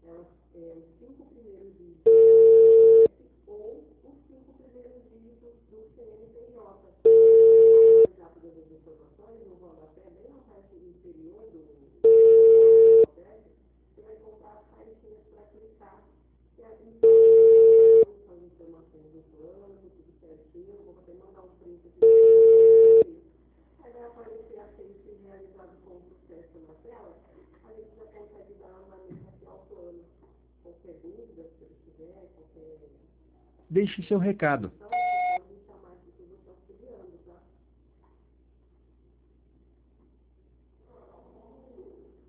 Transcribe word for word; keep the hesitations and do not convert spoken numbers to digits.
Elas, é, os cinco primeiros dígitos ou os cinco primeiros dígitos do C N P J. Já todas as informações no rodapé, bem na parte inferior do rodapé, você vai encontrar as caixinhas para clicar, que é a são informações do plano, tudo certinho. Eu vou até mandar um print aqui. Aí vai aparecer aceite realizado com sucesso na tela. A gente já consegue dar andamento aqui ao plano. Qualquer dúvida, se ele tiver, qualquer... Deixe seu recado.